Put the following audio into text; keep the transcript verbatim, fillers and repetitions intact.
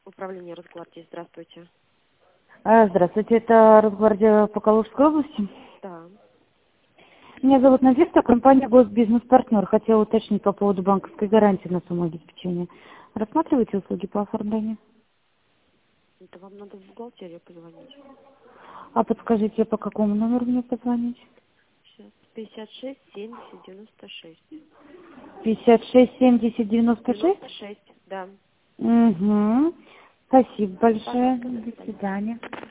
Управление Росгвардии. Здравствуйте. А, Здравствуйте, это Росгвардия по Калужской области. Да. Меня зовут Надежда, компания Госбизнес-партнер. Хотела уточнить по поводу банковской гарантии на самообеспечение. Рассматриваете услуги по оформлению? Это вам надо в бухгалтерию позвонить. А подскажите, по какому номеру мне позвонить? Сейчас. пятьдесят шесть семьдесят девяносто шесть. пятьдесят шесть семьдесят девяносто шесть? девяносто шесть, да. Угу. Спасибо большое. Пожалуйста, до До свидания. свидания.